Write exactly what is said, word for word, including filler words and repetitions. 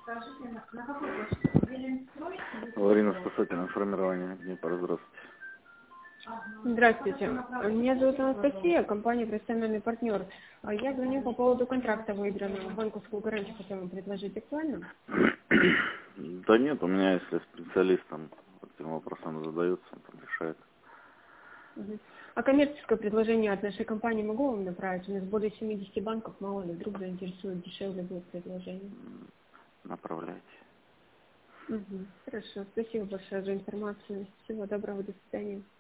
Аварийно-спасательное формирование Днепр, здравствуйте. Здравствуйте. Меня зовут Анастасия, компания «Профессиональный партнер». А Я звоню по поводу контракта выигранного. Банковскую гарантию хотела вам предложить. Актуально? Да нет, у меня, если специалистам этим вопросом задаются, он там решает. Мгм. А коммерческое предложение от нашей компании могу вам направить? У нас более семидесяти банков, мало ли, вдруг заинтересует, дешевле будет предложение. Направляйте. Мгм. Хорошо, спасибо большое за информацию. Всего доброго, до свидания.